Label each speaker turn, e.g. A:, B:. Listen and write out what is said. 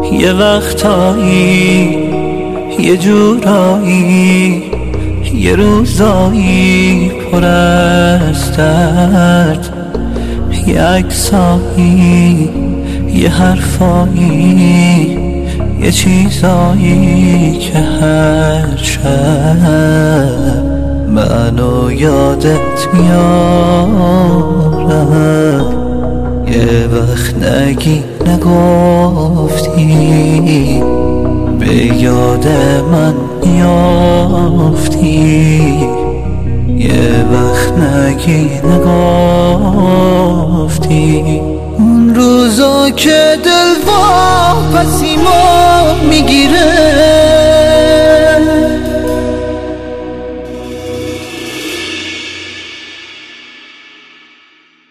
A: یه وقتایی یه جورایی یه روزایی پر از درد، یه عکسایی یه حرفایی یه چیزایی که هر شب منو یادت میارم. یه وقت نگی نگفتی به یاد من میافتی، یه وقت نگی نگفتی اون روزا که دل واپسیمو